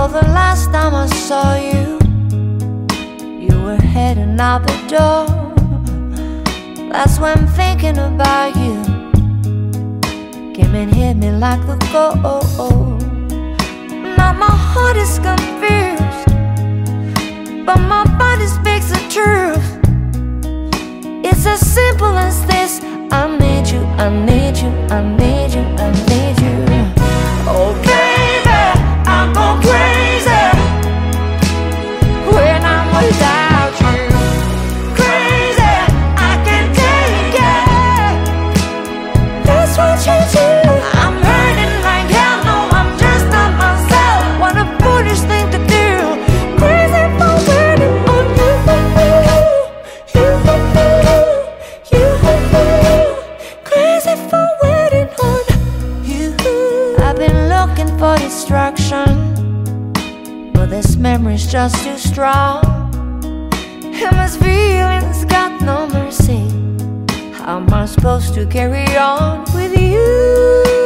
recall the last time I saw you. You were heading out the door. That's when thinking about you came and hit me like the cold. Now my heart is confused, but my body speaks the truth. It's as simple as this: I need you, I need you, I need you, I need you. Oh baby, I'm going crazy when I'm without you. Crazy, I can't take it. That's what you do. I'm hurting like hell, no, I'm just not myself. What a foolish thing to do. Crazy for waiting on you. Crazy for waiting on you. I've been looking for distraction, but this memory's just too strong. And this feeling's got no mercy. How am I supposed to carry on with you?